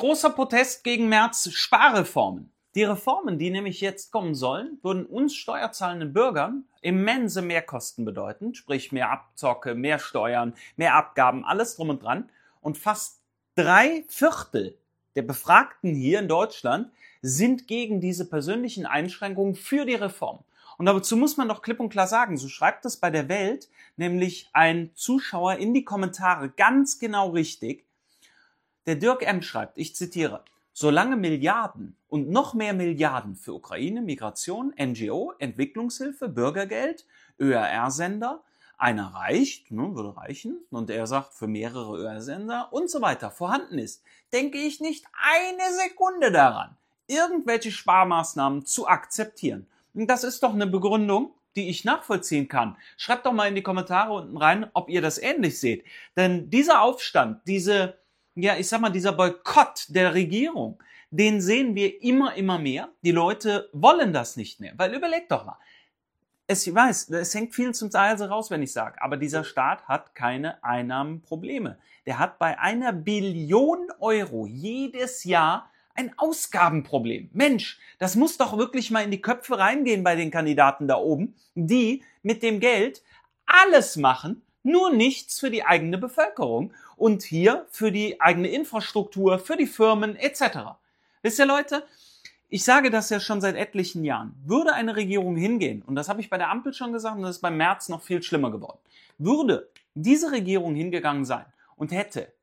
Großer Protest gegen Merz Sparreformen. Die Reformen, die nämlich jetzt kommen sollen, würden uns steuerzahlenden Bürgern immense Mehrkosten bedeuten, sprich mehr Abzocke, mehr Steuern, mehr Abgaben, alles drum und dran. Und fast 3/4 der Befragten hier in Deutschland sind gegen diese persönlichen Einschränkungen für die Reform. Und dazu muss man doch klipp und klar sagen, so schreibt es bei der Welt, nämlich ein Zuschauer in die Kommentare ganz genau richtig. Der Dirk M. schreibt, ich zitiere, solange Milliarden und noch mehr Milliarden für Ukraine, Migration, NGO, Entwicklungshilfe, Bürgergeld, ÖRR-Sender, einer reicht, würde reichen, und er sagt für mehrere ÖRR-Sender und so weiter vorhanden ist, denke ich nicht eine Sekunde daran, irgendwelche Sparmaßnahmen zu akzeptieren. Und das ist doch eine Begründung, die ich nachvollziehen kann. Schreibt doch mal in die Kommentare unten rein, ob ihr das ähnlich seht. Denn dieser Aufstand, dieser Boykott der Regierung, den sehen wir immer mehr. Die Leute wollen das nicht mehr. Weil überlegt doch mal. Ich weiß, es hängt viel zum Teil raus, wenn ich sage, aber dieser Staat hat keine Einnahmenprobleme. Der hat bei 1 Billion Euro jedes Jahr ein Ausgabenproblem. Mensch, das muss doch wirklich mal in die Köpfe reingehen bei den Kandidaten da oben, die mit dem Geld alles machen, nur nichts für die eigene Bevölkerung und hier für die eigene Infrastruktur, für die Firmen etc. Wisst ihr, Leute, ich sage das ja schon seit etlichen Jahren. Würde eine Regierung hingehen, und das habe ich bei der Ampel schon gesagt, und das ist beim März noch viel schlimmer geworden, würde diese Regierung hingegangen sein und hätte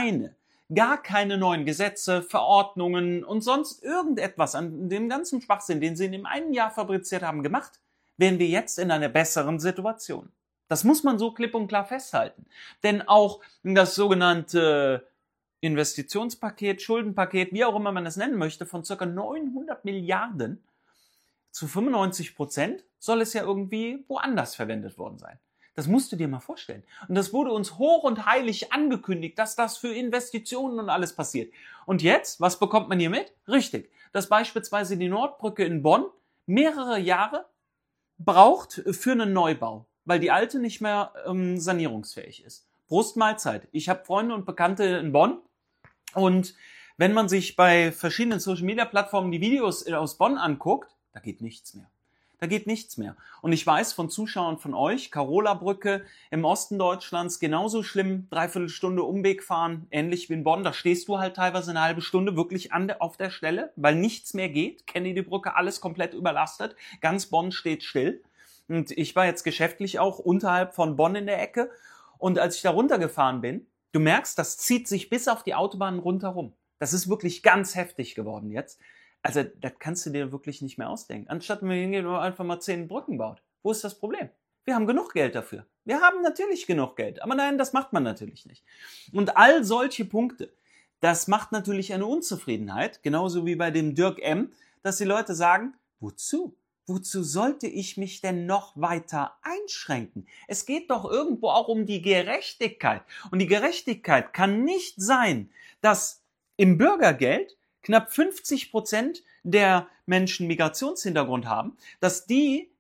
gar keine neuen Gesetze, Verordnungen und sonst irgendetwas an dem ganzen Schwachsinn, den sie in dem einen Jahr fabriziert haben, gemacht, wären wir jetzt in einer besseren Situation. Das muss man so klipp und klar festhalten. Denn auch das sogenannte Investitionspaket, Schuldenpaket, wie auch immer man das nennen möchte, von ca. 900 Milliarden zu 95% soll es ja irgendwie woanders verwendet worden sein. Das musst du dir mal vorstellen. Und das wurde uns hoch und heilig angekündigt, dass das für Investitionen und alles passiert. Und jetzt, was bekommt man hier mit? Richtig, dass beispielsweise die Nordbrücke in Bonn mehrere Jahre braucht für einen Neubau, weil die alte nicht mehr sanierungsfähig ist. Prost Mahlzeit. Ich habe Freunde und Bekannte in Bonn und wenn man sich bei verschiedenen Social-Media-Plattformen die Videos aus Bonn anguckt, da geht nichts mehr. Da geht nichts mehr. Und ich weiß von Zuschauern von euch, Carola-Brücke im Osten Deutschlands, genauso schlimm, 3/4 Stunde Umweg fahren, ähnlich wie in Bonn. Da stehst du halt teilweise eine halbe Stunde wirklich auf der Stelle, weil nichts mehr geht. Kennedy-Brücke, alles komplett überlastet. Ganz Bonn steht still. Und ich war jetzt geschäftlich auch unterhalb von Bonn in der Ecke. Und als ich da runtergefahren bin, du merkst, das zieht sich bis auf die Autobahn rundherum. Das ist wirklich ganz heftig geworden jetzt. Also, das kannst du dir wirklich nicht mehr ausdenken. Anstatt wir hingehen und einfach mal 10 Brücken baut. Wo ist das Problem? Wir haben genug Geld dafür. Wir haben natürlich genug Geld. Aber nein, das macht man natürlich nicht. Und all solche Punkte, das macht natürlich eine Unzufriedenheit, genauso wie bei dem Dirk M., dass die Leute sagen, wozu? Wozu sollte ich mich denn noch weiter einschränken? Es geht doch irgendwo auch um die Gerechtigkeit. Und die Gerechtigkeit kann nicht sein, dass im Bürgergeld knapp 50% der Menschen Migrationshintergrund haben, dass die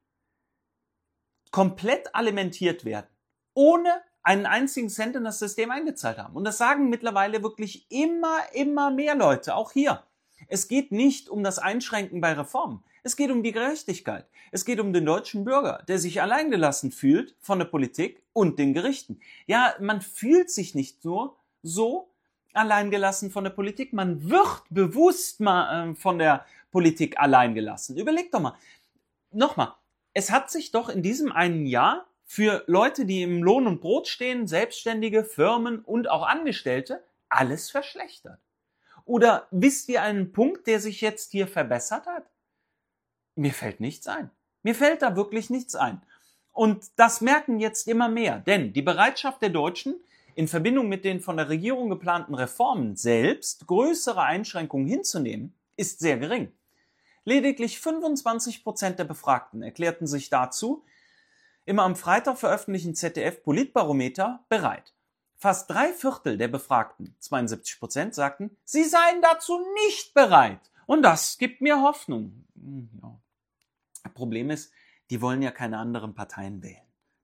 komplett alimentiert werden, ohne einen einzigen Cent in das System eingezahlt haben. Und das sagen mittlerweile wirklich immer mehr Leute, auch hier. Es geht nicht um das Einschränken bei Reformen. Es geht um die Gerechtigkeit. Es geht um den deutschen Bürger, der sich alleingelassen fühlt von der Politik und den Gerichten. Ja, man fühlt sich nicht nur so alleingelassen von der Politik, man wird bewusst mal von der Politik alleingelassen. Überleg doch mal. Nochmal, es hat sich doch in diesem einen Jahr für Leute, die im Lohn und Brot stehen, Selbstständige, Firmen und auch Angestellte, alles verschlechtert. Oder wisst ihr einen Punkt, der sich jetzt hier verbessert hat? Mir fällt nichts ein. Mir fällt da wirklich nichts ein. Und das merken jetzt immer mehr, denn die Bereitschaft der Deutschen, in Verbindung mit den von der Regierung geplanten Reformen selbst größere Einschränkungen hinzunehmen, ist sehr gering. Lediglich 25% der Befragten erklärten sich dazu im am Freitag veröffentlichten ZDF-Politbarometer bereit. Fast 3/4 der Befragten, 72%, sagten, sie seien dazu nicht bereit. Und das gibt mir Hoffnung. Ja. Das Problem ist, die wollen ja keine anderen Parteien wählen.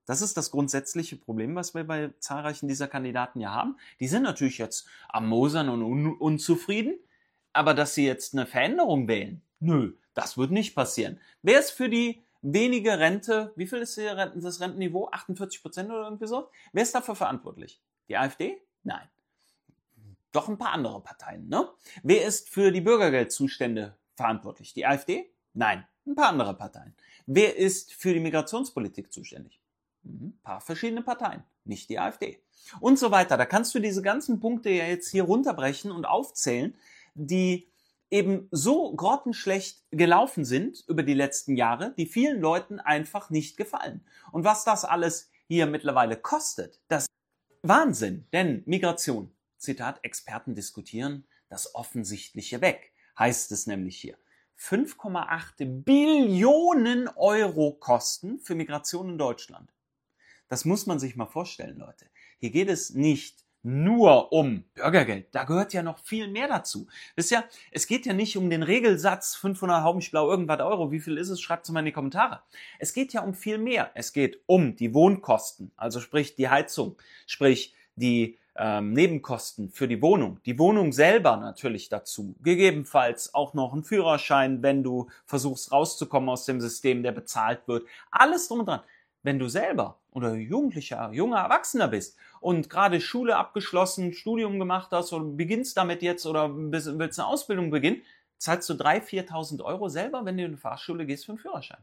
Das ist das grundsätzliche Problem, was wir bei zahlreichen dieser Kandidaten ja haben. Die sind natürlich jetzt am Mosern und unzufrieden, aber dass sie jetzt eine Veränderung wählen, nö, das wird nicht passieren. Wer ist für die wenige Rente, wie viel ist das Rentenniveau? 48% oder irgendwie so? Wer ist dafür verantwortlich? Die AfD? Nein. Doch ein paar andere Parteien, ne? Wer ist für die Bürgergeldzustände verantwortlich? Die AfD? Nein. Ein paar andere Parteien. Wer ist für die Migrationspolitik zuständig? Ein paar verschiedene Parteien, nicht die AfD. Und so weiter. Da kannst du diese ganzen Punkte ja jetzt hier runterbrechen und aufzählen, die eben so grottenschlecht gelaufen sind über die letzten Jahre, die vielen Leuten einfach nicht gefallen. Und was das alles hier mittlerweile kostet, das ist Wahnsinn. Denn Migration, Zitat, Experten diskutieren das Offensichtliche weg, heißt es nämlich hier. 5,8 Billionen Euro Kosten für Migration in Deutschland. Das muss man sich mal vorstellen, Leute. Hier geht es nicht nur um Bürgergeld. Da gehört ja noch viel mehr dazu. Wisst ihr, es geht ja nicht um den Regelsatz 500 Haubenschblau irgendwas Euro. Wie viel ist es? Schreibt es mal in die Kommentare. Es geht ja um viel mehr. Es geht um die Wohnkosten, also sprich die Heizung, sprich die Nebenkosten für die Wohnung selber natürlich dazu, gegebenenfalls auch noch ein Führerschein, wenn du versuchst rauszukommen aus dem System, der bezahlt wird, alles drum und dran. Wenn du selber oder junger Erwachsener bist und gerade Schule abgeschlossen, Studium gemacht hast oder beginnst damit jetzt oder willst eine Ausbildung beginnen, zahlst du 3.000, 4.000 Euro selber, wenn du in eine Fahrschule gehst für einen Führerschein.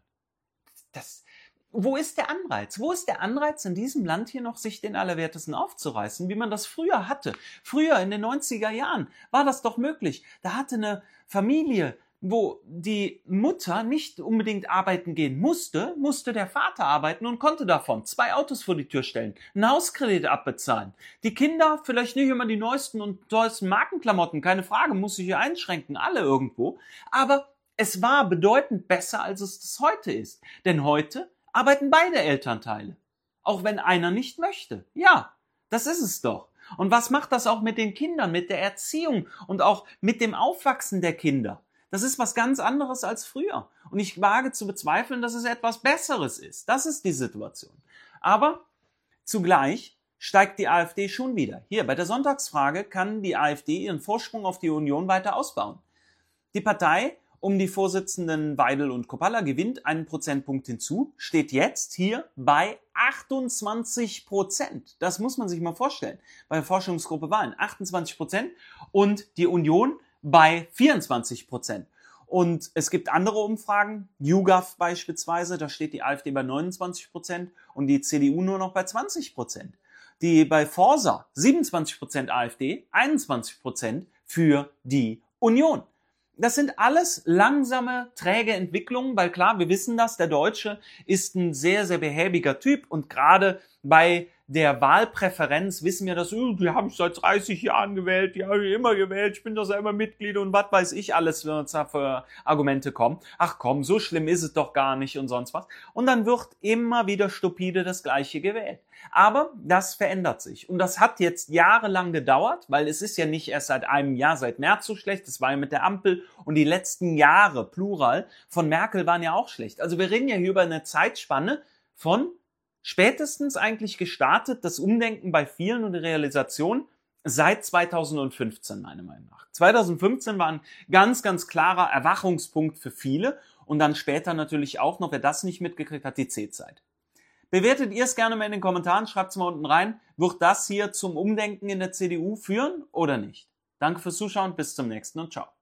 Wo ist der Anreiz? Wo ist der Anreiz in diesem Land hier noch, sich den Allerwertesten aufzureißen, wie man das früher hatte? Früher in den 90er Jahren war das doch möglich. Da hatte eine Familie, wo die Mutter nicht unbedingt arbeiten gehen musste der Vater arbeiten und konnte davon 2 Autos vor die Tür stellen, einen Hauskredit abbezahlen. Die Kinder vielleicht nicht immer die neuesten und teuersten Markenklamotten, keine Frage, muss sich hier einschränken, alle irgendwo. Aber es war bedeutend besser, als es das heute ist. Denn heute arbeiten beide Elternteile. Auch wenn einer nicht möchte. Ja, das ist es doch. Und was macht das auch mit den Kindern, mit der Erziehung und auch mit dem Aufwachsen der Kinder? Das ist was ganz anderes als früher. Und ich wage zu bezweifeln, dass es etwas Besseres ist. Das ist die Situation. Aber zugleich steigt die AfD schon wieder. Hier, bei der Sonntagsfrage kann die AfD ihren Vorsprung auf die Union weiter ausbauen. Die Partei um die Vorsitzenden Weidel und Kopalla gewinnt einen Prozentpunkt hinzu, steht jetzt hier bei 28%. Das muss man sich mal vorstellen. Bei der Forschungsgruppe Wahlen 28% und die Union bei 24%. Und es gibt andere Umfragen, YouGov beispielsweise, da steht die AfD bei 29% und die CDU nur noch bei 20%. Die bei Forsa 27% AfD, 21% für die Union. Das sind alles langsame, träge Entwicklungen, weil klar, wir wissen das, der Deutsche ist ein sehr, sehr behäbiger Typ und gerade bei der Wahlpräferenz wissen wir das, die habe ich seit 30 Jahren gewählt, die habe ich immer gewählt, ich bin doch selber Mitglied und was weiß ich alles, wenn uns da für Argumente kommen. Ach komm, so schlimm ist es doch gar nicht und sonst was. Und dann wird immer wieder stupide das Gleiche gewählt. Aber das verändert sich. Und das hat jetzt jahrelang gedauert, weil es ist ja nicht erst seit einem Jahr, seit März so schlecht, das war ja mit der Ampel und die letzten Jahre, Plural, von Merkel waren ja auch schlecht. Also wir reden ja hier über eine Zeitspanne von spätestens eigentlich gestartet, das Umdenken bei vielen und die Realisation seit 2015, meiner Meinung nach. 2015 war ein ganz, ganz klarer Erwachungspunkt für viele und dann später natürlich auch noch, wer das nicht mitgekriegt hat, die C-Zeit. Bewertet ihr es gerne mal in den Kommentaren, schreibt es mal unten rein. Wird das hier zum Umdenken in der CDU führen oder nicht? Danke fürs Zuschauen, bis zum nächsten und ciao.